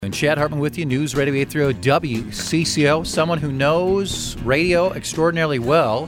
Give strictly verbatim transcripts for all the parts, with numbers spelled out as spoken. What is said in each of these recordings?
And Chad Hartman with you, News Radio eight thirty W C C O, someone who knows radio extraordinarily well.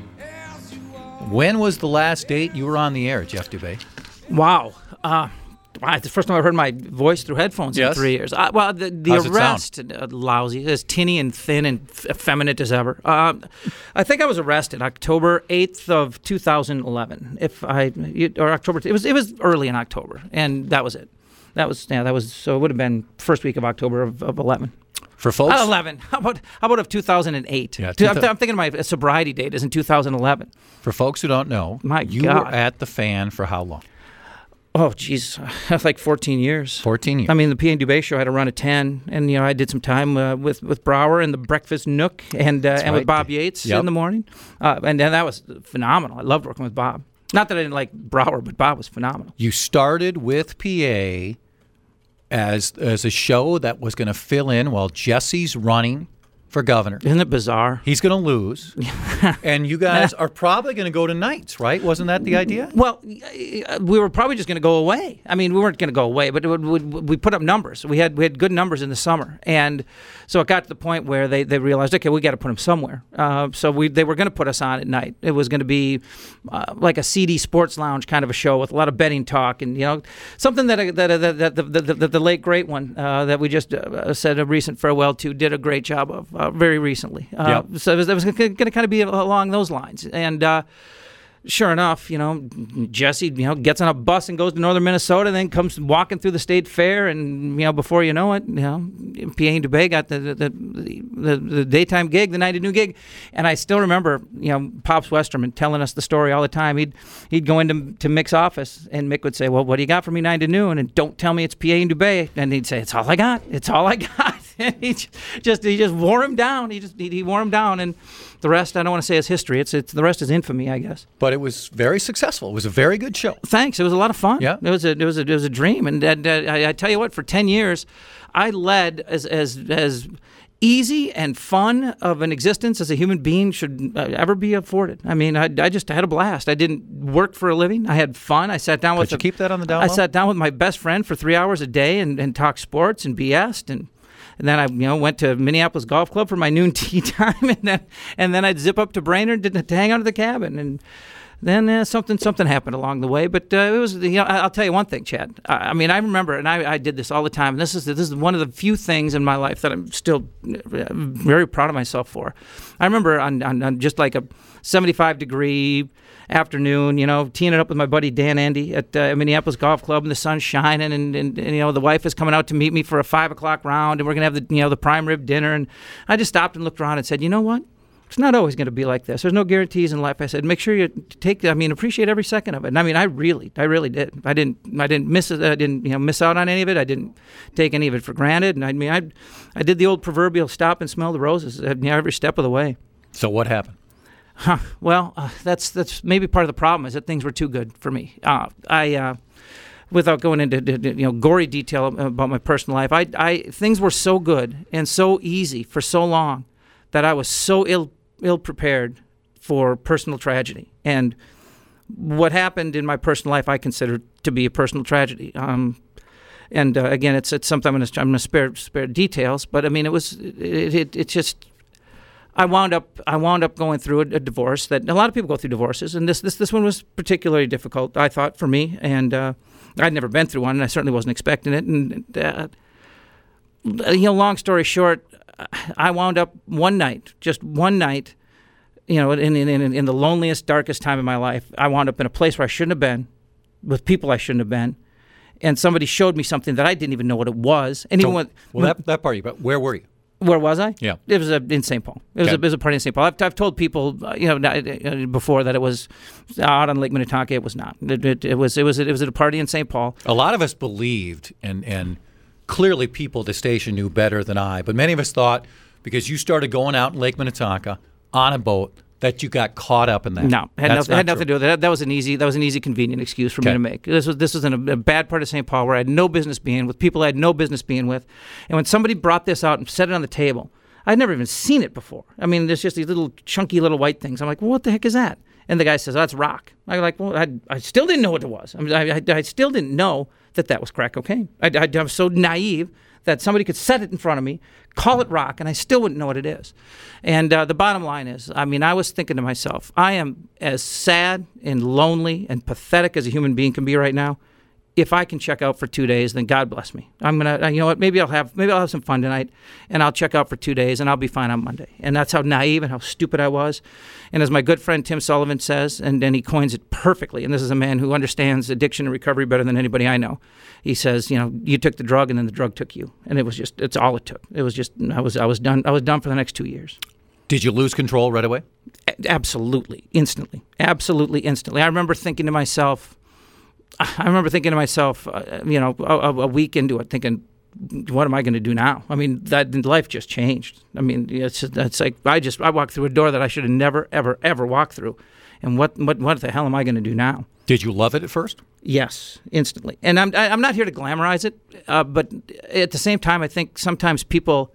When was the last date you were on the air, Jeff Dubay? Wow. Uh, it's the first time I heard my voice through headphones yes. in three years. Uh, well, the, the How's arrest, it uh, lousy, as tinny and thin and f- effeminate as ever. Uh, I think I was arrested October eighth of two thousand eleven. If I, or October, it was, it was early in October, and that was it. That was yeah. That was so. It would have been first week of October of, of eleven. For folks, uh, eleven. How about how about of two thousand eight? Yeah, I'm, I'm thinking my sobriety date is in two thousand eleven. For folks who don't know, my you God. were at the Fan for how long? Oh, geez, that's like fourteen years. Fourteen years. I mean, the P A Dubé show had a run of ten, and you know, I did some time uh, with with Brower and the Breakfast Nook, and uh, and right. with Bob Yates yep. in the morning, uh, and and that was phenomenal. I loved working with Bob. Not that I didn't like Brower, but Bob was phenomenal. You started with P A as as a show that was going to fill in while Jesse's running for governor. Isn't it bizarre? He's going to lose, and you guys are probably going to go to nights, right? Wasn't that the idea? Well, we were probably just going to go away. I mean, we weren't going to go away, but it would, would, we put up numbers. We had we had good numbers in the summer, and so it got to the point where they, they realized, okay, we got to put them somewhere. Uh, so we they were going to put us on at night. It was going to be uh, like a seedy sports lounge kind of a show with a lot of betting talk, and you know, something that that that, that the, the, the the late great one uh, that we just uh, said a recent farewell to did a great job of. Uh, very recently. Uh, yep. So it was, it was going to kind of be along those lines. And uh, sure enough, you know, Jesse, you know, gets on a bus and goes to northern Minnesota, then comes walking through the state fair, and, you know, before you know it, you know, P A Dubé got the the, the the the daytime gig, the night at noon gig. And I still remember, you know, Pops Westerman telling us the story all the time. He'd he'd go into to Mick's office, and Mick would say, well, what do you got for me nine to noon? And don't tell me it's P A Dubé. And he'd say, it's all I got. It's all I got. And he just he just wore him down. He just he, he wore him down, and the rest I don't want to say is history. It's it's the rest is infamy, I guess. But it was very successful. It was a very good show. Thanks. It was a lot of fun. Yeah. It was a it was a it was a dream, and, and uh, I, I tell you what, for ten years, I led as as as easy and fun of an existence as a human being should ever be afforded. I mean, I, I just had a blast. I didn't work for a living. I had fun. I sat down with. Could you a, keep that on the down I low? sat down with my best friend for three hours a day and, and talked sports and B S'd and. And then I, you know, went to Minneapolis Golf Club for my noon tea time, and then and then I'd zip up to Brainerd to, to hang out at the cabin, and then uh, something something happened along the way. But uh, it was, you know, I'll tell you one thing, Chad. I, I mean, I remember, and I, I did this all the time. And this is this is one of the few things in my life that I'm still very proud of myself for. I remember on, on, on just like a seventy-five degree afternoon, you know, teeing it up with my buddy Dan Andy at uh, Minneapolis Golf Club, and the sun's shining, and, and, and you know, the wife is coming out to meet me for a five o'clock round, and we're gonna have the you know the prime rib dinner, and I just stopped and looked around and said, you know what? It's not always going to be like this. There's no guarantees in life. I said, make sure you take. I mean, appreciate every second of it. And I mean, I really, I really did. I didn't, I didn't miss it. I didn't, you know, miss out on any of it. I didn't take any of it for granted. And I mean, I, I did the old proverbial stop and smell the roses you know, every step of the way. So what happened? Huh. Well, uh, that's that's maybe part of the problem is that things were too good for me. Uh, I, uh, without going into you know gory detail about my personal life, I, I things were so good and so easy for so long that I was so ill ill prepared for personal tragedy. And what happened in my personal life, I consider to be a personal tragedy. Um, and uh, again, it's it's something I'm going to I'm going to spare spare details, but I mean, it was it it, it just. I wound up I wound up going through a, a divorce that a lot of people go through divorces, and this this this one was particularly difficult, I thought, for me. And uh, I'd never been through one, and I certainly wasn't expecting it. And uh, you know, long story short, I wound up one night, just one night, you know, in in in, in the loneliest, darkest time of my life. I wound up in a place where I shouldn't have been, with people I shouldn't have been, and somebody showed me something that I didn't even know what it was. And So, even when, well, that that part, but where were you? Where was I? Yeah. It was uh, in Saint Paul. It was, Okay. a, it was a party in Saint Paul. I've, I've told people, uh, you know, uh, before that it was out on Lake Minnetonka. It was not. It, it, it was. It was. It was at a party in Saint Paul. A lot of us believed, and and clearly people at the station knew better than I, but many of us thought because you started going out in Lake Minnetonka on a boat that you got caught up in that. No, had, That's no, had not nothing to do with it. That, that was an easy. That was an easy, convenient excuse for Okay. me to make. This was this was in a, a bad part of Saint Paul where I had no business being with people I had no business being with, and when somebody brought this out and set it on the table. I'd never even seen it before. I mean, there's just these little chunky little white things. I'm like, well, what the heck is that? And the guy says, oh, that's rock. I'm like, well, I, I still didn't know what it was. I, mean, I, I, I still didn't know that that was crack cocaine. I, I, I was so naive that somebody could set it in front of me, call it rock, and I still wouldn't know what it is. And uh, the bottom line is, I mean, I was thinking to myself, I am as sad and lonely and pathetic as a human being can be right now. If I can check out for two days, then God bless me. I'm gonna, you know what? Maybe I'll have, maybe I'll have some fun tonight, and I'll check out for two days, and I'll be fine on Monday. And that's how naive and how stupid I was. And as my good friend Tim Sullivan says, and then he coins it perfectly. And this is a man who understands addiction and recovery better than anybody I know. He says, you know, you took the drug, and then the drug took you, and it was just, it's all it took. It was just, I was, I was done. I was done for the next two years. Did you lose control right away? A- absolutely, instantly, absolutely, instantly. I remember thinking to myself. I remember thinking to myself, uh, you know, a, a week into it, thinking, what am I going to do now? I mean, that life just changed. I mean, it's it's like I just I walked through a door that I should have never, ever, ever walked through, and what what what the hell am I going to do now? Did you love it at first? Yes, instantly. And I'm I'm not here to glamorize it, uh, but at the same time, I think sometimes people.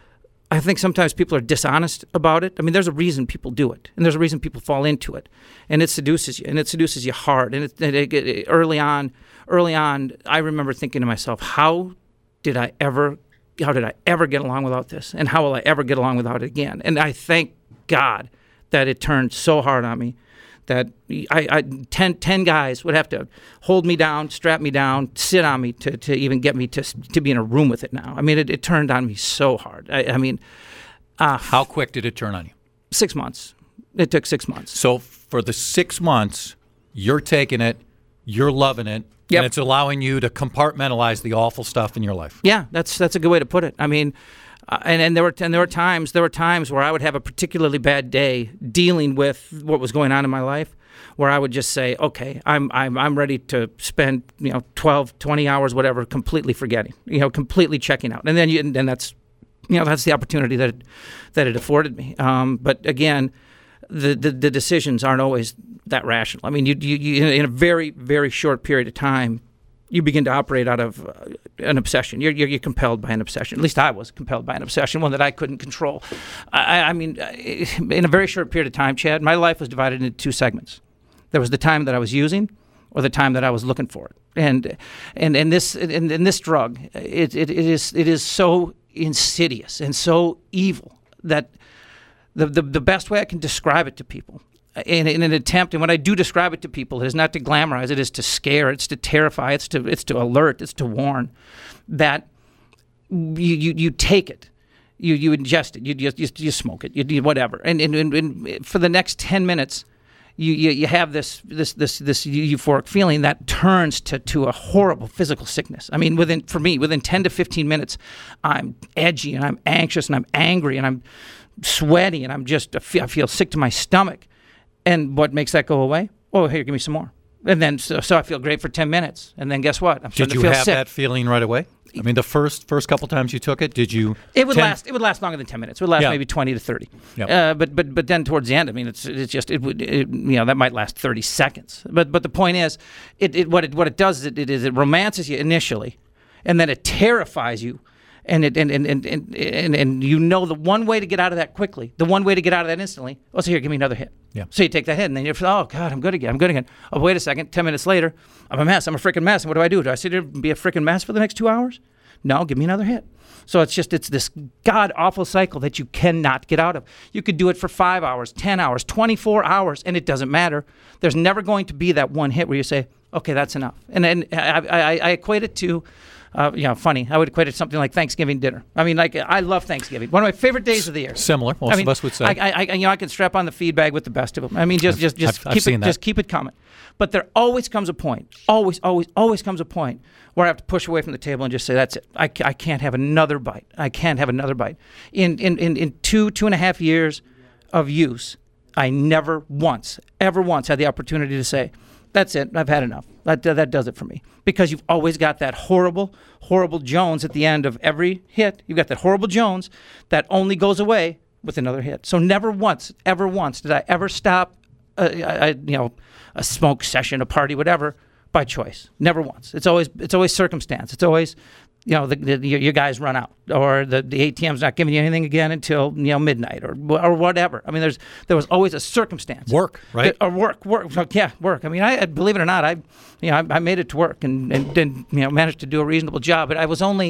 I think sometimes people are dishonest about it. I mean, there's a reason people do it, and there's a reason people fall into it, and it seduces you, and it seduces you hard. And it, it, it, early on, early on, I remember thinking to myself, how did I ever, how did I ever get along without this, and how will I ever get along without it again? And I thank God that it turned so hard on me that I, I ten, ten guys would have to hold me down, strap me down, sit on me to, to even get me to to be in a room with it now. I mean, it, it turned on me so hard. I, I mean... Uh, How quick did it turn on you? Six months. It took six months. So for the six months, you're taking it, you're loving it, yep. and it's allowing you to compartmentalize the awful stuff in your life. Yeah, that's that's a good way to put it. I mean... Uh, and, and there were and there were times there were times where I would have a particularly bad day dealing with what was going on in my life, where I would just say, okay, I'm I'm I'm ready to spend you know twelve, twenty hours, whatever, completely forgetting, you know, completely checking out, and then you, and then that's you know that's the opportunity that it, that it afforded me. Um, but again, the, the the decisions aren't always that rational. I mean, you you, you in a very very short period of time, you begin to operate out of uh, an obsession. You're, you're you're compelled by an obsession. At least I was compelled by an obsession, one that I couldn't control. I, I mean, in a very short period of time, Chad, my life was divided into two segments. There was the time that I was using, or the time that I was looking for it. And and and this and, and this drug, it, it it is it is so insidious and so evil that the the, the best way I can describe it to people. In, in an attempt, and when I do describe it to people, it is not to glamorize, it is to scare, it's to terrify, it's to it's to alert, it's to warn that you you, you take it, you you ingest it, you you, you, you smoke it, you do whatever, and, and, and, and for the next ten minutes, you, you, you have this this this this euphoric feeling that turns to, to a horrible physical sickness. I mean, within for me, within ten to fifteen minutes, I'm edgy and I'm anxious and I'm angry and I'm sweaty and I'm just I feel, I feel sick to my stomach. And what makes that go away? Oh, here, give me some more. And then, so, so I feel great for ten minutes. And then guess what? I'm starting Did you to feel have sick. that feeling right away? I mean, the first first couple times you took it, did you? It would ten last. It would last longer than ten minutes. It would last yeah. maybe twenty to thirty. Yep. Uh, but but but then towards the end, I mean, it's it's just it would it, you know that might last thirty seconds. But but the point is, it, it what it what it does is it, it is it romances you initially, and then it terrifies you. And, it, and, and, and, and, and you know the one way to get out of that quickly, the one way to get out of that instantly, oh, so here, give me another hit. Yeah. So you take that hit, and then you're, oh, God, I'm good again, I'm good again. Oh, wait a second, ten minutes later, I'm a mess, I'm a freaking mess. And what do I do? Do I sit there and be a freaking mess for the next two hours? No, give me another hit. So it's just, it's this god-awful cycle that you cannot get out of. You could do it for five hours, ten hours, twenty-four hours, and it doesn't matter. There's never going to be that one hit where you say, okay, that's enough. And then I, I, I equate it to... Uh, you know, funny. I would equate it to something like Thanksgiving dinner. I mean, like I love Thanksgiving. One of my favorite days of the year. Similar, most I mean, of us would say. I, I, you know, I can strap on the feed bag with the best of them. I mean, just, I've, just, just I've, keep I've seen it, that. just keep it coming. But there always comes a point. Always, always, always comes a point where I have to push away from the table and just say, "That's it. I, I can't have another bite. I can't have another bite." In, in, in, in two, two and a half years of use, I never once, ever once had the opportunity to say, "That's it. I've had enough. That that does it for me." Because you've always got that horrible, horrible Jones at the end of every hit. You've got that horrible Jones that only goes away with another hit. So never once, ever once did I ever stop, a, a, you know, a smoke session, a party, whatever, by choice. Never once. It's always it's always circumstance. It's always, you know, the, the, your, your guys run out, or the, the A T M's not giving you anything again until you know midnight, or or whatever. I mean, there's there was always a circumstance. Work, right? Or work, work. Yeah, work. I mean, I believe it or not, I, you know, I, I made it to work and and, and you know managed to do a reasonable job. But I was only,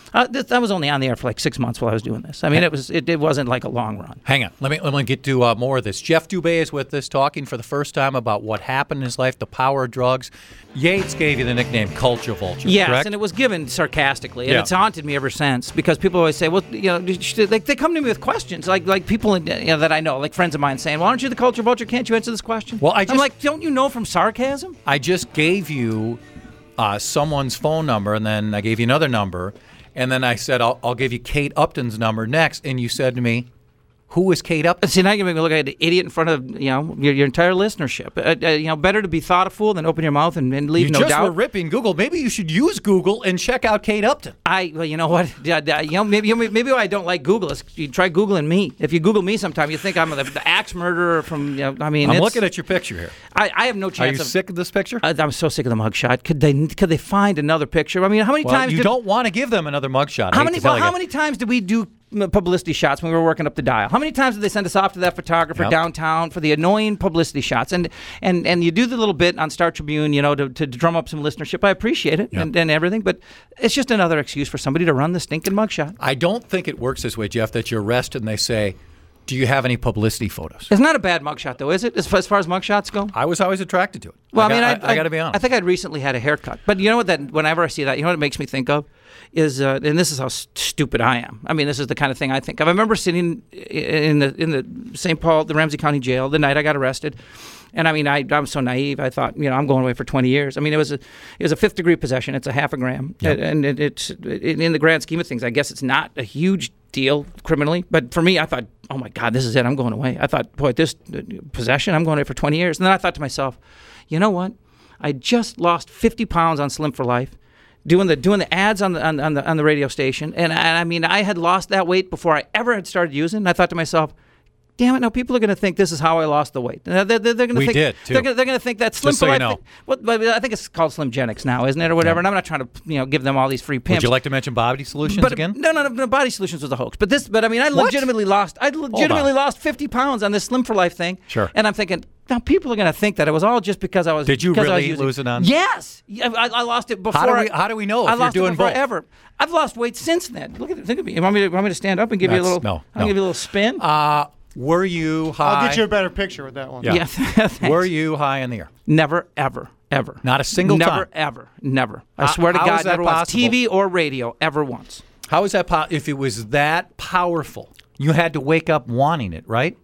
Uh, this, I was only on the air for like six months while I was doing this. I mean, it was it, it wasn't like a long run. Hang on. Let me let me get to uh, more of this. Jeff Dubay is with us, talking for the first time about what happened in his life, the power of drugs. Yates gave you the nickname Culture Vulture, yes, correct? and it was given sarcastically, and Yeah. it's haunted me ever since because people always say, "Well, you know," like they come to me with questions, like like people in, you know, that I know, like friends of mine, saying, "Well, aren't you the Culture Vulture? Can't you answer this question?" Well, I I'm just- like, "Don't you know from sarcasm?" I just gave you uh, someone's phone number, and then I gave you another number, and then I said, I'll, I'll give you Kate Upton's number next, and you said to me, who is Kate Upton? See, now you're making me look like an idiot in front of you know your, your entire listenership. Uh, uh, you know, better to be thoughtful than open your mouth and, and leave You no just doubt. were ripping Google. Maybe you should use Google and check out Kate Upton. I, well, you know what? Yeah, yeah, you know, maybe maybe why I don't like Google is you try Googling me. If you Google me, sometime you think I'm the, the axe murderer from. You know, I mean, I'm it's- looking at your picture here. I, I have no Are chance you of. sick of this picture? I, I'm so sick of the mugshot. Could they could they find another picture? I mean, how many well, times you did, don't want to give them another mugshot. I how hate many to tell well, you. how many times did we do publicity shots when we were working up the dial? How many times did they send us off to that photographer Yep. downtown for the annoying publicity shots? And and and you do the little bit on Star Tribune, you know, to, to drum up some listenership. I appreciate it Yep. and, and everything, but it's just another excuse for somebody to run the stinking mugshot. I don't think it works this way, Jeff, that you're arrested and they say, do you have any publicity photos? It's not a bad mugshot, though, is it? As far as, far as mugshots go. I was always attracted to it. Well, I, got- mean, I, I, I got to be honest. I think I'd recently had a haircut, but you know what? That whenever I see that, you know what it makes me think of is, uh, and this is how s- stupid I am. I mean, this is the kind of thing I think of. I remember sitting in the in the Saint Paul, the Ramsey County Jail, the night I got arrested, and I mean, I I'm so naive. I thought, you know, I'm going away for twenty years. I mean, it was a it was a fifth degree possession. It's a half a gram, Yep. and it, it's it, in the grand scheme of things, I guess it's not a huge deal criminally, but for me, I thought, oh my God, this is it. I'm going away. I thought, boy, this uh, possession, I'm going away for twenty years. And then I thought to myself, you know what? I just lost fifty pounds on Slim for Life, doing the doing the ads on the on, on the on the radio station, and, and I mean, I had lost that weight before I ever had started using. And I thought to myself, damn it, now people are going to think this is how I lost the weight. They're, they're, they're going to We think did, too. they're going to think that Slim Just so for you Life. know. thing- well, but I think it's called Slimgenics now, isn't it, or whatever? Yeah. And I'm not trying to you know give them all these free pimps. Would you like to mention Body Solutions But again? no, no, no, no. Body Solutions was a hoax. But this, but I mean, I What? legitimately lost. I legitimately on. lost fifty pounds on this Slim for Life thing. Sure. And I'm thinking, now people are going to think that it was all just because I was. Did you because I was really using- lose it on- Yes. Yeah, I, I lost it before. How do we- I- how do we know if I you're lost doing it before both? Ever. I've lost weight since then. Look at, think of me. You want me to, want me to stand up and give you a That's- little? no, I'll no. give you a little spin. Uh, were you high? I'll get you a better picture with that one. Yeah. yeah. thanks. Were you high in the air? Never, ever, ever. Not a single never, time? Never, ever, never. I How- swear to how God, is that never once. possible? T V or radio, ever once. How is that po- if it was that powerful? You had to wake up wanting it, right?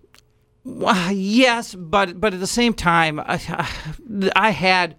Well, yes, but but at the same time, I, I had.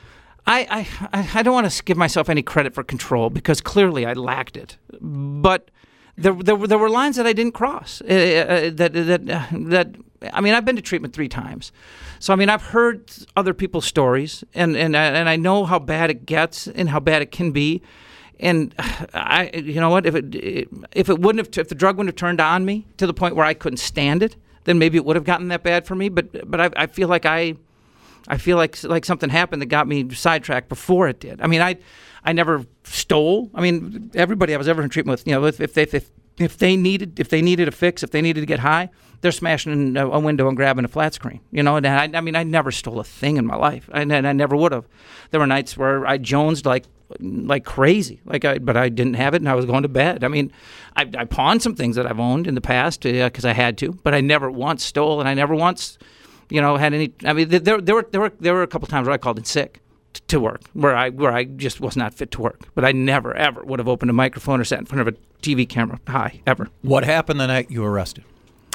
I, I, I don't want to give myself any credit for control because clearly I lacked it. But there, there, were, there were lines that I didn't cross. Uh, uh, that, that, uh, that, I mean, I've been to treatment three times. So, I mean, I've heard other people's stories, and, and, and I know how bad it gets and how bad it can be. And I, you know what, if it, if it wouldn't have, if the drug wouldn't have turned on me to the point where I couldn't stand it, then maybe it would have gotten that bad for me. But, but I, I feel like I... I feel like like something happened that got me sidetracked before it did. I mean, I I never stole. I mean, everybody I was ever in treatment with, you know, if, if they if, if they needed if they needed a fix, if they needed to get high, they're smashing in a, a window and grabbing a flat screen. You know, and I, I mean, I never stole a thing in my life, and, and I never would have. There were nights where I jonesed like like crazy, like I, but I didn't have it, and I was going to bed. I mean, I, I pawned some things that I've owned in the past because uh, I had to, but I never once stole, and I never once. You know, had any? I mean, there, there were there were there were a couple times where I called in sick t- to work, where I where I just was not fit to work. But I never ever would have opened a microphone or sat in front of a T V camera high ever. What happened the night you were arrested?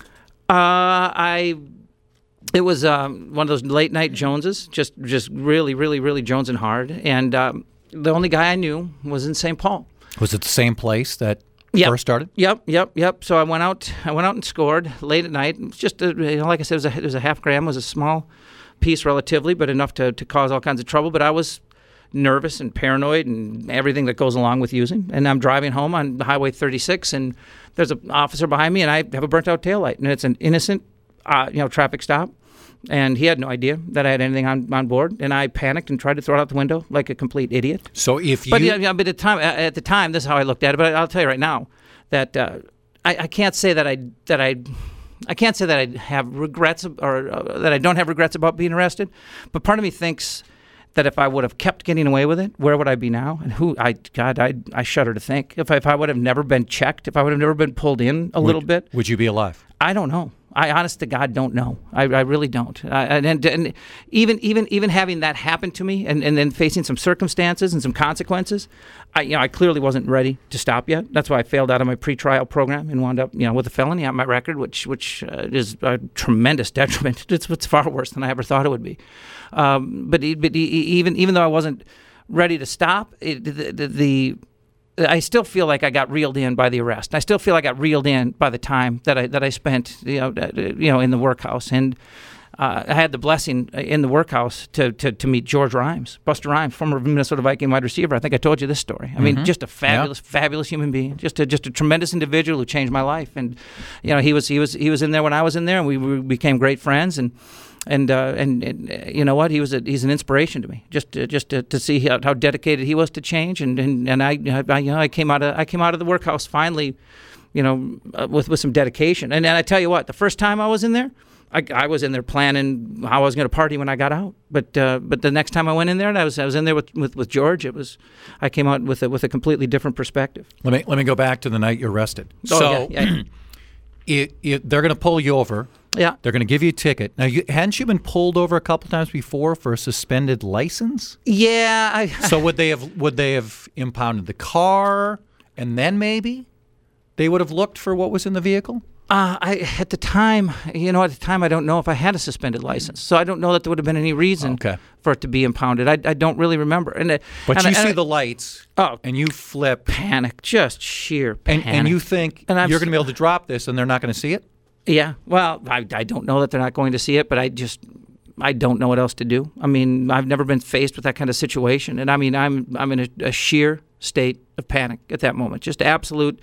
Uh, I it was um, one of those late night Joneses, just just really really really jonesing hard, and um, the only guy I knew was in Saint Paul. Was it the same place that Yep. first started? Yep, yep, yep. So I went out. I went out and scored late at night. It was just, a, you know, like I said, it was, a, it was a half gram. It was a small piece relatively, but enough to, to cause all kinds of trouble. But I was nervous and paranoid and everything that goes along with using. And I'm driving home on Highway thirty-six, and there's an officer behind me, and I have a burnt-out taillight, and it's an innocent, uh, you know, traffic stop. And he had no idea that I had anything on, on board, and I panicked and tried to throw it out the window like a complete idiot. So if you But yeah, yeah, but at the time, at the time, this is how I looked at it. But I'll tell you right now that uh, I, I can't say that I that I I can't say that I have regrets or uh, that I don't have regrets about being arrested. But part of me thinks that if I would have kept getting away with it, where would I be now? And who, I, God, I, I shudder to think. If I, if I would have never been checked, if I would have never been pulled in a would, little bit. Would you be alive? I don't know. I honest to God don't know. I, I really don't. I, and, and, and even even even having that happen to me, and, and then facing some circumstances and some consequences, I you know I clearly wasn't ready to stop yet. That's why I failed out of my pretrial program and wound up you know with a felony on my record, which which uh, is a tremendous detriment. It's, it's far worse than I ever thought it would be. Um, but but even even though I wasn't ready to stop, it, the, the, the I still feel like I got reeled in by the arrest. I still feel like I got reeled in by the time that I that I spent, you know, you know, in the workhouse. And uh, I had the blessing in the workhouse to, to, to meet George Rhymes, Buster Rhymes, former Minnesota Viking wide receiver. I think I told you this story. I mean, mm-hmm. just a fabulous, yeah. fabulous human being. Just a just a tremendous individual who changed my life. And you know, he was he was he was in there when I was in there, and we, we became great friends. And. And, uh, and and you know what? He was a, he's an inspiration to me. Just to, just to, to see how, how dedicated he was to change. And and, and I, I you know I came out of I came out of the workhouse finally, you know, uh, with with some dedication. And and I tell you what, the first time I was in there, I, I was in there planning how I was going to party when I got out. But uh, but the next time I went in there, and I was I was in there with, with, with George. It was I came out with a, with a completely different perspective. Let me let me go back to the night you're arrested. Oh, so yeah, yeah. it, it, they're going to pull you over. Yeah. They're going to give you a ticket. Now, you, hadn't you been pulled over a couple times before for a suspended license? Yeah. I, so would they have would they have impounded the car, and then maybe they would have looked for what was in the vehicle? Uh, I at the time, you know, at the time, I don't know if I had a suspended license, so I don't know that there would have been any reason okay. for it to be impounded. I, I don't really remember. And but and you I, see and the lights, oh, and you flip, panic, just sheer panic, and, and you think and you're going to be able to drop this, and they're not going to see it. Yeah, well, I, I don't know that they're not going to see it, but I just I don't know what else to do. I mean, I've never been faced with that kind of situation, and I mean, I'm I'm in a, a sheer state of panic at that moment, just absolute.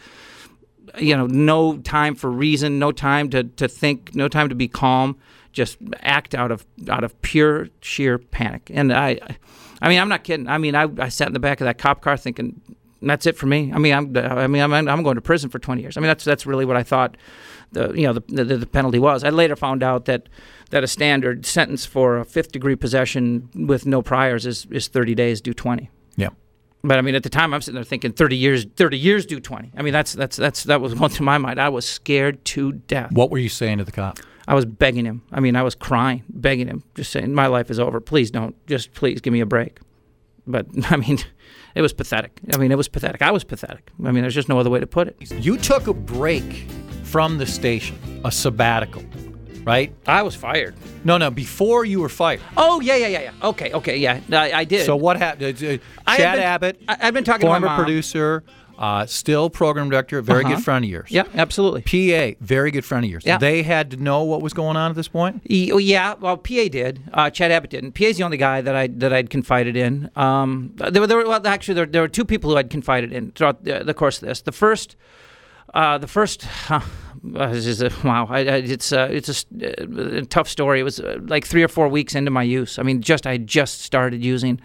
You know, no time for reason, no time to, to think, no time to be calm. Just act out of out of pure sheer panic. And I, I mean, I'm not kidding. I mean, I, I sat in the back of that cop car thinking, that's it for me. I mean, I'm I mean, I'm I'm going to prison for twenty years. I mean, that's that's really what I thought. The you know the the, the penalty was. I later found out that, that a standard sentence for a fifth degree possession with no priors is, is thirty days, do twenty. Yeah. But I mean, at the time, I'm sitting there thinking thirty years, thirty years, do twenty. I mean, that's that's that's that was going through my mind. I was scared to death. What were you saying to the cop? I was begging him. I mean, I was crying, begging him, just saying, "My life is over. Please don't. Just please give me a break." But I mean, it was pathetic. I mean, it was pathetic. I was pathetic. I mean, there's just no other way to put it. You took a break from the station, a sabbatical, right? I was fired. No, no, before you were fired. Oh, yeah, yeah, yeah, yeah. Okay, okay, yeah, I, I did. So what happened? Uh, I Chad been, Abbott, I, I've been talking former to my mom. producer, uh, still program director, a very uh-huh. good friend of yours. Yeah, absolutely. P A, very good friend of yours. Yeah. They had to know what was going on at this point? E- oh, yeah, well, P A did. Uh, Chad Abbott didn't. P A's the only guy that I that I'd confided in. Um, there were, there were well, actually there, there were two people who I'd confided in throughout the, the course of this. The first, uh, the first. Uh, this is a, wow, I, I, it's uh, it's a, a tough story. It was uh, like three or four weeks into my use. I mean, just I just started using.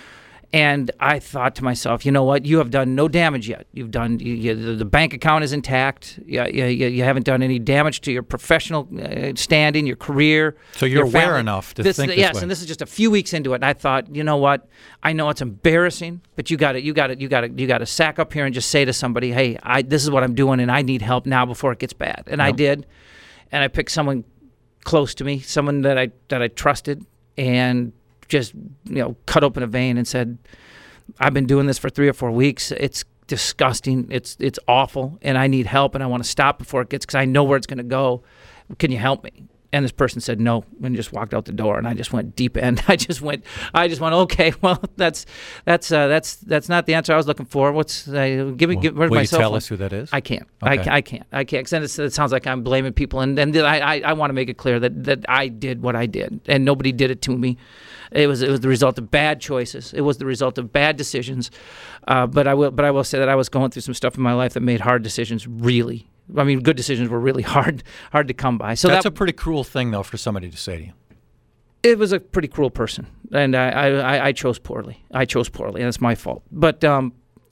And I thought to myself, you know what? You have done no damage yet. You've done you, you, the bank account is intact. You, you, you haven't done any damage to your professional uh, standing, your career. So you're your aware family. enough to this, think this yes, way. And this is just a few weeks into it. And I thought, you know what? I know it's embarrassing, but you got to you got to you got to you got to sack up here and just say to somebody, hey, I this is what I'm doing, and I need help now before it gets bad. And yep. I did, and I picked someone close to me, someone that I that I trusted, and just you know cut open a vein and said, I've been doing this for three or four weeks. It's disgusting. It's it's awful, and I need help, and I want to stop before it gets, because I know where it's going to go. Can you help me? And this person said no, and just walked out the door. And I just went deep end. I just went. I just went. Okay, well, that's that's uh, that's that's not the answer I was looking for. What's uh, give me? Well, give, where's will my you cell tell phone? us who that is? I can't. Okay. I, I can't. I can't. Because then it sounds like I'm blaming people, and and I I, I want to make it clear that, that I did what I did, and nobody did it to me. It was it was the result of bad choices. It was the result of bad decisions. Uh, but I will but I will say that I was going through some stuff in my life that made hard decisions really. I mean, good decisions were really hard hard to come by. So that's that, a pretty cruel thing, though, for somebody to say to you. It was a pretty cruel person, and I I, I chose poorly. I chose poorly, and it's my fault. But um,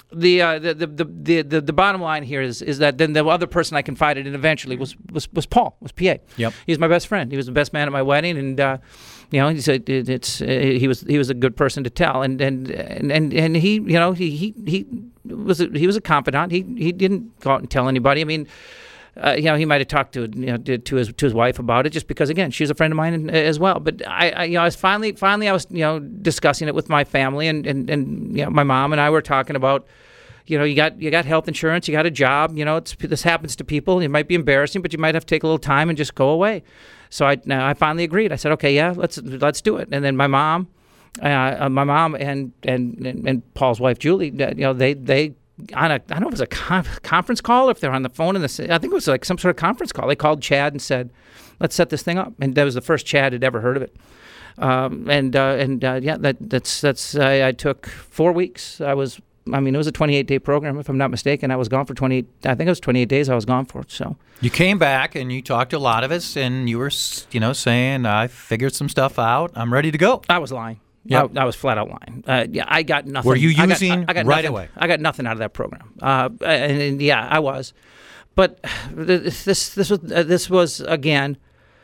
The, uh, the, the, the the the bottom line here is is that then the other person I confided in eventually was was, was Paul, was P A. Yep. He's my best friend. He was the best man at my wedding, and uh, you know, he said it, it's uh, he was he was a good person to tell, and and and and, and he you know he he he was a, he was a confidant. He he didn't go out and tell anybody. I mean. Uh, you know, he might have talked to you know to his to his wife about it, just because again she's a friend of mine as well. But I, I you know I was finally finally I was you know discussing it with my family, and, and, and you know my mom and I were talking about, you know you got you got health insurance, you got a job, you know it's this happens to people. It might be embarrassing, but you might have to take a little time and just go away. So I now I finally agreed. I said, okay, yeah, let's let's do it. And then my mom, uh, my mom and and and Paul's wife Julie, you know they they. on a, I don't know if it was a conf- conference call or if they're on the phone in the, I think it was like some sort of conference call. They called Chad and said, let's set this thing up. And that was the first Chad had ever heard of it. Um, and, uh, and, uh, yeah, that, that's, that's, I, I took four weeks. I was, I mean, it was a twenty-eight day program, if I'm not mistaken. I was gone for twenty-eight, I think it was twenty-eight days I was gone for. So you came back and you talked to a lot of us and you were, you know, saying, I figured some stuff out. I'm ready to go. I was lying. Yep. I, I was flat out lying. Uh, yeah, I got nothing. Were you using I got, I, I got right nothing, away? I got nothing out of that program. Uh, and, and yeah, I was. But this this was uh, this was again.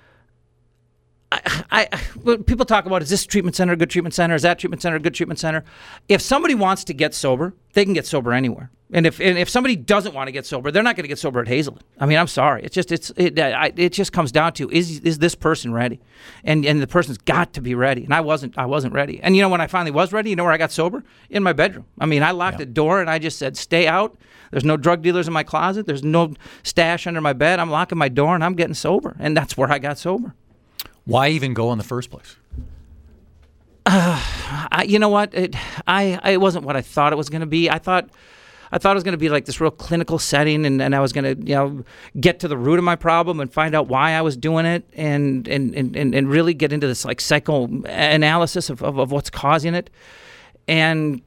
I, I when people talk about, is this treatment center a good treatment center? Is that treatment center a good treatment center? If somebody wants to get sober, they can get sober anywhere. And if and if somebody doesn't want to get sober, they're not going to get sober at Hazelden. I mean, I'm sorry. It's just it's it I, it just comes down to is is this person ready? And and the person's got to be ready. And I wasn't I wasn't ready. And you know when I finally was ready, you know where I got sober? In my bedroom. I mean, I locked yeah. the door and I just said, "Stay out. There's no drug dealers in my closet. There's no stash under my bed. I'm locking my door and I'm getting sober." And that's where I got sober. Why even go in the first place? Uh, I, you know what? It, I, I, it wasn't what I thought it was going to be. I thought, I thought it was going to be like this real clinical setting, and, and I was going to, you know, get to the root of my problem and find out why I was doing it, and and, and, and really get into this like psychoanalysis of, of, of what's causing it. And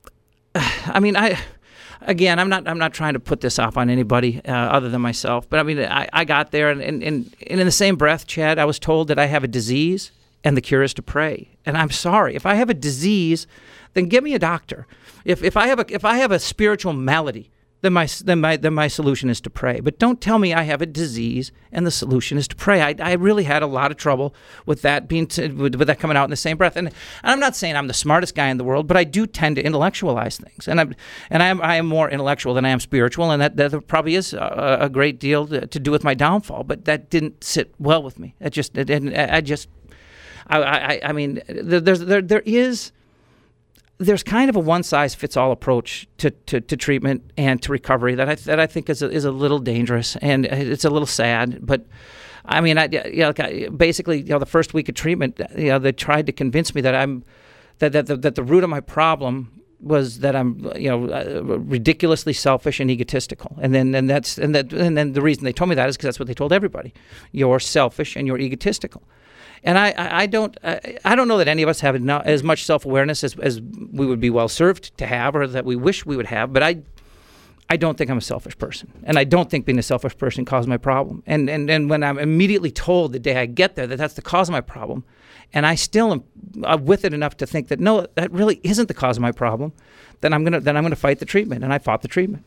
I mean, I. Again, I'm not. I'm not trying to put this off on anybody uh, other than myself. But I mean, I, I got there, and, and, and in the same breath, Chad, I was told that I have a disease, and the cure is to pray. And I'm sorry, if I have a disease, then give me a doctor. If if I have a if I have a spiritual malady, then my then my then my solution is to pray. But don't tell me I have a disease and the solution is to pray. I, I really had a lot of trouble with that being t- with, with that coming out in the same breath. And, and I'm not saying I'm the smartest guy in the world, but I do tend to intellectualize things. And I'm and I am I am more intellectual than I am spiritual, and that, that probably is a, a great deal to, to do with my downfall. But that didn't sit well with me. It just it, and I just I I, I mean there's there there is. There's kind of a one-size-fits-all approach to, to, to treatment and to recovery that I that I think is a, is a little dangerous, and it's a little sad. But I mean, I you know, basically, you know, the first week of treatment, you know, they tried to convince me that I'm that that the, that the root of my problem was that I'm you know uh, ridiculously selfish and egotistical, and then and that's and that and then the reason they told me that is because that's what they told everybody: you're selfish and you're egotistical. And I, I don't I, I don't know that any of us have enough, as much self-awareness as, as we would be well served to have, or that we wish we would have. But I I don't think I'm a selfish person, and I don't think being a selfish person caused my problem. And and and when I'm immediately told the day I get there that that's the cause of my problem, and I still am uh, with it enough to think that no, that really isn't the cause of my problem, then I'm gonna then I'm gonna fight the treatment, and I fought the treatment.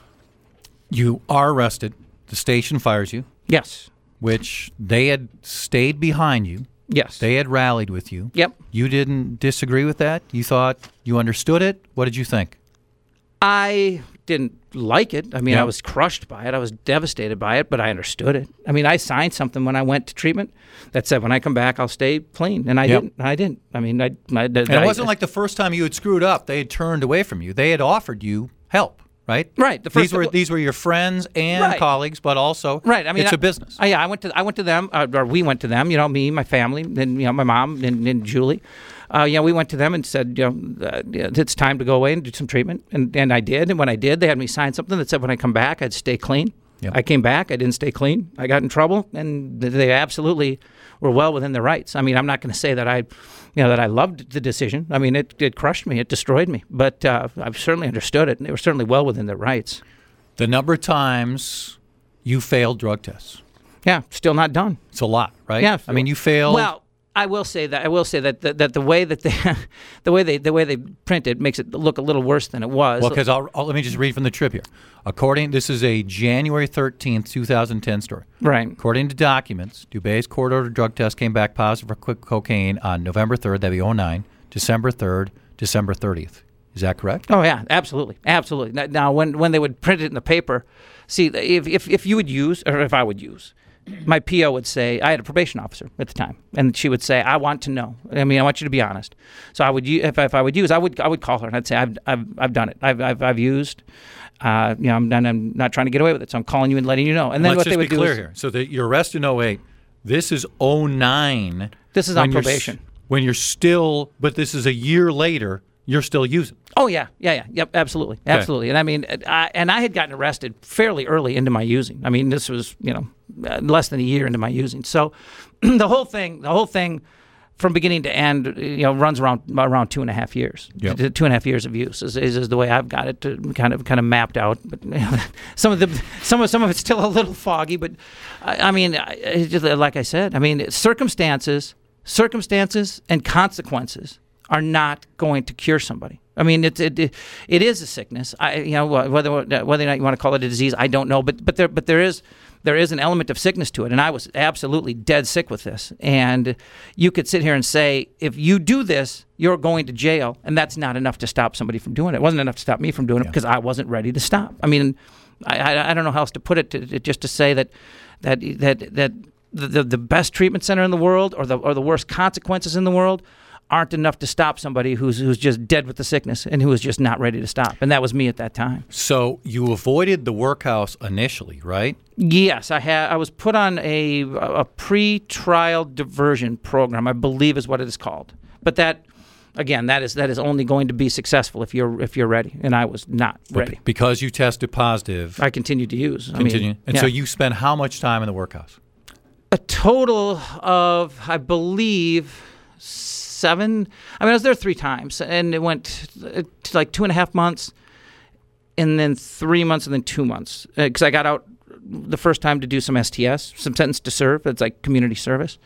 You are arrested. The station fires you. Yes. Which they had stayed behind you. Yes. They had rallied with you. Yep. You didn't disagree with that? You thought you understood it? What did you think? I didn't like it. I mean, Yep. I was crushed by it. I was devastated by it, but I understood it. I mean, I signed something when I went to treatment that said when I come back, I'll stay clean. And I Yep. didn't. I didn't. I mean, I... I and it wasn't like the first time you had screwed up, they had turned away from you. They had offered you help. Right, right. The first these were these were your friends and right. colleagues, but also right. I mean, it's I, a business. I, yeah, I went to I went to them, uh, or we went to them. You know, me, my family, and you know, my mom and, and Julie. Uh, you know, we went to them and said, you know, uh, it's time to go away and do some treatment, and and I did. And when I did, they had me sign something that said when I come back, I'd stay clean. Yep. I came back, I didn't stay clean. I got in trouble, and they absolutely were well within their rights. I mean, I'm not going to say that I, you know, that I loved the decision. I mean, it it crushed me, it destroyed me, but uh, I've certainly understood it, and they were certainly well within their rights. The number of times you failed drug tests. Yeah, still not done. It's a lot, right? Yeah. I mean, you failed well, I will say that I will say that that, that the way that they the way they the way they print it makes it look a little worse than it was. Well, because I'll, I'll, let me just read from the trip here. According, this is a January thirteenth, twenty ten story. Right. According to documents, Dubé's court-ordered drug test came back positive for quick cocaine on November third, that'd be oh nine, December third, December thirtieth. Is that correct? Oh yeah, absolutely, absolutely. Now, now when when they would print it in the paper, see if if if you would use or if I would use. My P O would say, I had a probation officer at the time, and she would say, I want to know. I mean, I want you to be honest. So I would, if, if I would use, I would I would call her, and I'd say, I've I've, I've done it. I've I've, I've used. Uh, you know, I'm, I'm not trying to get away with it, so I'm calling you and letting you know. And then Let's what just they would be do clear is, here. So the, you're arrested in oh eight. This is oh nine. This is on probation. When you're still, but this is a year later, you're still using. Oh yeah, yeah, yeah, yep, absolutely, absolutely. And I mean, I, and I had gotten arrested fairly early into my using. I mean, this was you know less than a year into my using. So the whole thing, the whole thing, from beginning to end, you know, runs around around two and a half years. Yep. Two and a half years of use is, is, is the way I've got it to kind of kind of mapped out. But you know, some of the some of some of it's still a little foggy. But I, I mean, it's just, like I said, I mean, circumstances, circumstances, and consequences are not going to cure somebody. I mean, it it it is a sickness. I you know whether whether or not you want to call it a disease, I don't know. But but there but there is there is an element of sickness to it, and I was absolutely dead sick with this. And you could sit here and say, if you do this, you're going to jail, and that's not enough to stop somebody from doing it. It wasn't enough to stop me from doing it because I wasn't ready to stop. I mean, I, I I don't know how else to put it. To, to, just to say that that that that the, the the best treatment center in the world, or the or the worst consequences in the world, aren't enough to stop somebody who's who's just dead with the sickness and who is just not ready to stop. And that was me at that time. So you avoided the workhouse initially, right? Yes, I had. I was put on a a pre-trial diversion program, I believe is what it is called. But that, again, that is that is only going to be successful if you're if you're ready. And I was not ready. But because you tested positive. I continued to use. Continue. I mean, and yeah. so you spent how much time in the workhouse? A total of, I believe, seven. I mean, I was there three times, and it went to like two and a half months, and then three months, and then two months. Because uh, I got out the first time to do some S T S, some sentence to serve. It's like community service.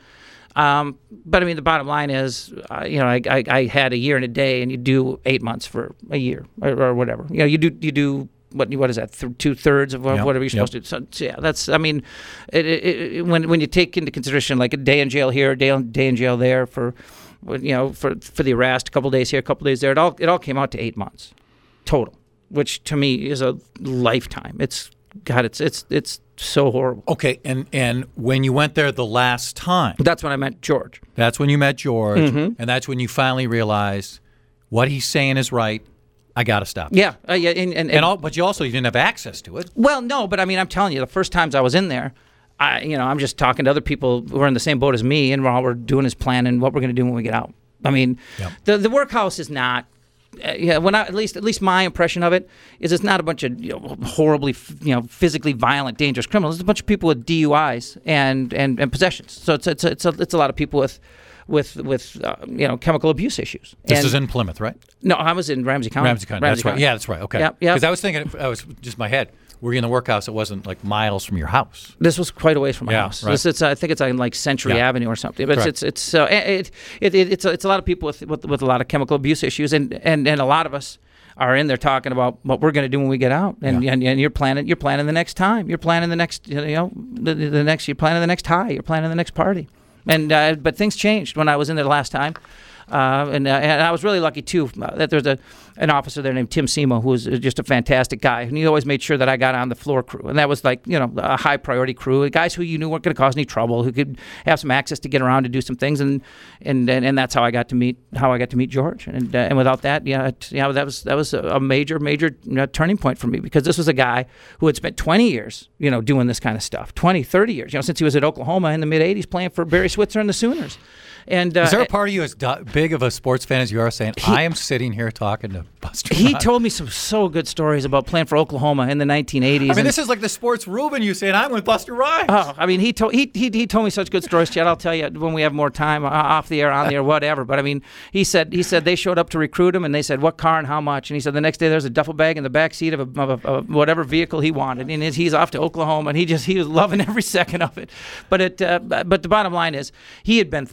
Um, but I mean, the bottom line is, uh, you know, I, I, I had a year and a day, and you do eight months for a year or, or whatever. You know, you do you do. What what is that? Th- two thirds of yep. whatever you're supposed yep. to do. So, so yeah, that's. I mean, it, it, it, when when you take into consideration like a day in jail here, a day day in jail there for, you know, for for the arrest, a couple days here, a couple days there, it all it all came out to eight months, total, which to me is a lifetime. It's God, it's it's it's so horrible. Okay, and and when you went there the last time, that's when I met George. That's when you met George, mm-hmm. and that's when you finally realized what he's saying is right. I got to stop. Yeah, uh, yeah, and, and, and, and all, but you also you didn't have access to it. Well, no, but I mean, I'm telling you, the first times I was in there, I, you know, I'm just talking to other people who are in the same boat as me, and all we're doing is planning what we're going to do when we get out. I mean, yep. the the workhouse is not. Uh, yeah, when I, at least at least my impression of it is it's not a bunch of you know, horribly you know physically violent, dangerous criminals. It's a bunch of people with D U Is and and, and possessions. So it's it's it's a, it's a lot of people with. with with uh, you know chemical abuse issues. This and, is in Plymouth, right? No, I was in Ramsey County. Ramsey County. Ramsey that's County. right. Yeah, that's right. Okay. Yeah, yeah. Because I was thinking, I was just my head. Were you in the workhouse? It wasn't like miles from your house. This was quite a ways from my yeah, house. Right. This, it's, I think it's on like Century yeah. Avenue or something. But Correct. it's it's uh, it, it, it it's a, it's a lot of people with, with with a lot of chemical abuse issues, and and, and a lot of us are in there talking about what we're going to do when we get out, and, yeah. and and you're planning you're planning the next time, you're planning the next you know the, the next you're planning the next high, you're planning the next party, and uh, but things changed when I was in there the last time. Uh, and, uh, and I was really lucky, too, uh, that there's a an officer there named Tim Semo, who was just a fantastic guy. And he always made sure that I got on the floor crew. And that was like, you know, a high-priority crew, guys who you knew weren't going to cause any trouble, who could have some access to get around to do some things. And and, and, and that's how I got to meet how I got to meet George. And uh, and without that, yeah, it, yeah, that was that was a major, major you know, turning point for me, because this was a guy who had spent twenty years, you know, doing this kind of stuff, twenty, thirty years, you know, since he was at Oklahoma in the mid-eighties playing for Barry Switzer and the Sooners. And, uh, is there a part of you as do- big of a sports fan as you are saying, he, I am sitting here talking to Buster He Rhymes. told me some so good stories about playing for Oklahoma in the nineteen eighties. I mean, and, this is like the sports Reuben you saying, I'm with Buster Rhymes. Oh, I mean, he told he, he he told me such good stories, Chad. I'll tell you when we have more time, uh, off the air, on the air, whatever. But I mean, he said he said they showed up to recruit him, and they said, what car and how much? And he said the next day there's a duffel bag in the back seat of, a, of, a, of whatever vehicle he wanted, and he's off to Oklahoma, and he just he was loving every second of it. But it uh, but the bottom line is he had been through it. He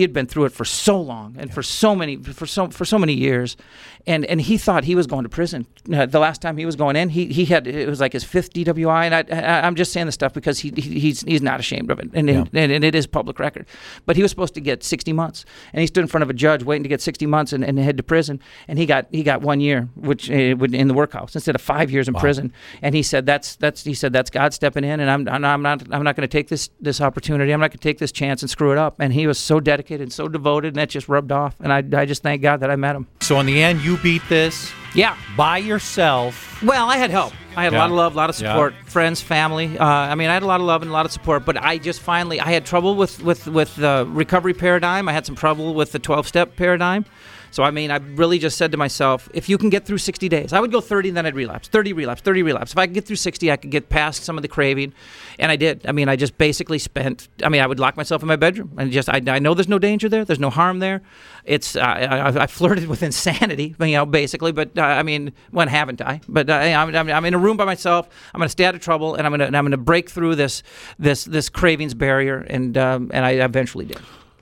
had been through it for so long and yeah. for so many for so for so many years, and and he thought he was going to prison. Uh, the last time he was going in, he he had it was like his fifth D W I, and I, I I'm just saying this stuff because he, he he's he's not ashamed of it, and, yeah. and and it is public record. But he was supposed to get sixty months, and he stood in front of a judge waiting to get sixty months and, and head to prison, and he got he got one year, which uh, in the workhouse instead of five years in wow. prison. And he said that's that's he said that's God stepping in, and I'm I'm not I'm not going to take this this opportunity. I'm not going to take this chance and screw it up. And he was so dedicated and so devoted, and that just rubbed off. And I I just thank God that I met him. So in the end, you beat this. Yeah. By yourself. Well, I had help. I had yeah. a lot of love, a lot of support, yeah. friends, family. Uh, I mean, I had a lot of love and a lot of support, but I just finally, I had trouble with, with, with the recovery paradigm. I had some trouble with the twelve-step paradigm. So, I mean, I really just said to myself, if you can get through sixty days, I would go thirty and then I'd relapse, thirty relapse, thirty relapse. If I could get through sixty, I could get past some of the craving. And I did. I mean, I just basically spent, I mean, I would lock myself in my bedroom. And just, I, I know there's no danger there. There's no harm there. It's, uh, I, I flirted with insanity, you know, basically. But, uh, I mean, when haven't I? But uh, I'm, I'm, I'm in a room by myself. I'm going to stay out of trouble, and I'm going to I'm going to break through this this this cravings barrier. And um, and I eventually did.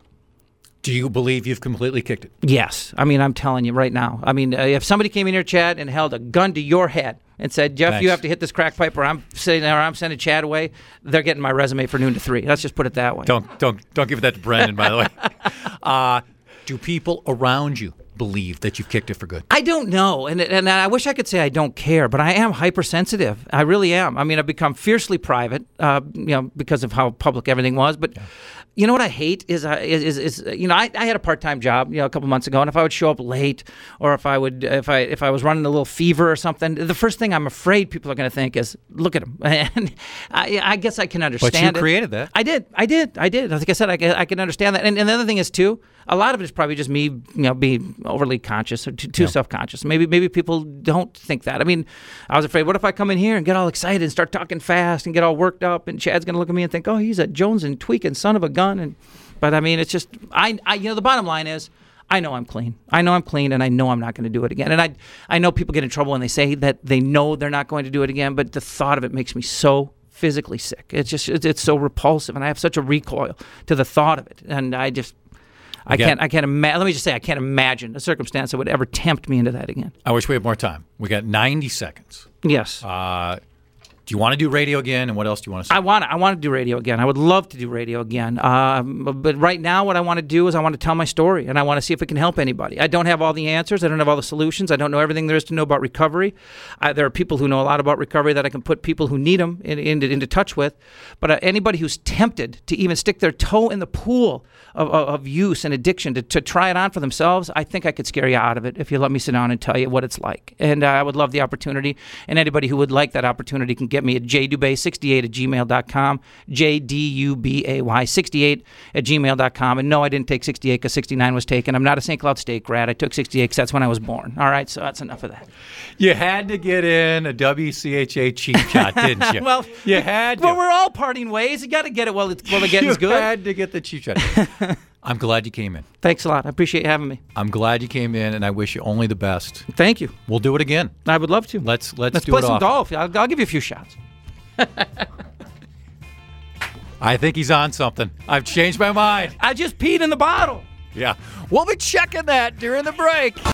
Do you believe you've completely kicked it? Yes. I mean, I'm telling you right now. I mean, uh, if somebody came in here, Chad, and held a gun to your head and said, Jeff, Thanks. you have to hit this crack pipe or I'm sitting there, or I'm sending Chad away, they're getting my resume for noon to three. Let's just put it that way. Don't don't don't give that to Brendan, by the way. Uh, do people around you believe that you've kicked it for good? I don't know, and and I wish I could say I don't care, but I am hypersensitive. I really am. I mean, I've become fiercely private, uh, you know, because of how public everything was. But yeah. you know what I hate is, uh, is, is is you know I, I had a part-time job, you know, a couple months ago, and if I would show up late, or if I would if I if I was running a little fever or something, the first thing I'm afraid people are going to think is, look at him. And I, I guess I can understand. But you it. created that. I did. I did. I did. Like I said, I can, I can understand that. And, and the other thing is too, a lot of it is probably just me, you know, being overly conscious or too, too yeah. self-conscious. Maybe maybe people don't think that. I mean, I was afraid, what if I come in here and get all excited and start talking fast and get all worked up, and Chad's going to look at me and think, oh, he's a Jones and tweaking son of a gun. And but I mean, it's just I, I you know the bottom line is, I know I'm clean. I know I'm clean, and I know I'm not going to do it again. And I I know people get in trouble when they say that they know they're not going to do it again, but the thought of it makes me so physically sick. It's just it's, it's so repulsive, and I have such a recoil to the thought of it, and I just. I Again, can't. I can't imagine. Let me just say, I can't imagine a circumstance that would ever tempt me into that again. I wish we had more time. We got ninety seconds. Yes. Uh, do you want to do radio again? And what else do you want to say? I want. I want to do radio again. I would love to do radio again. Um, but right now, what I want to do is I want to tell my story, and I want to see if it can help anybody. I don't have all the answers. I don't have all the solutions. I don't know everything there is to know about recovery. I, there are people who know a lot about recovery that I can put people who need them in, in, into touch with. But uh, anybody who's tempted to even stick their toe in the pool of, of, of use and addiction to, to try it on for themselves, I think I could scare you out of it if you let me sit down and tell you what it's like. And uh, I would love the opportunity. And anybody who would like that opportunity can get me at j dubay sixty-eight at gmail dot com, J D U B A Y sixty-eight at gmail dot com. And no, I didn't take sixty-eight because sixty-nine was taken. I'm not a Saint Cloud State grad. I took sixty-eight because that's when I was born. All right, so that's enough of that. You had to get in a W C H A cheap shot, didn't you? Well, you had to. Well, we're all parting ways. You got to get it while, it's, while the getting's good. You had to get the cheap shot. I'm glad you came in. Thanks a lot. I appreciate you having me. I'm glad you came in, and I wish you only the best. Thank you. We'll do it again. I would love to. Let's let's, let's do play it some often. golf. I'll, I'll give you a few shots. I think he's on something. I've changed my mind. I just peed in the bottle. Yeah. We'll be checking that during the break.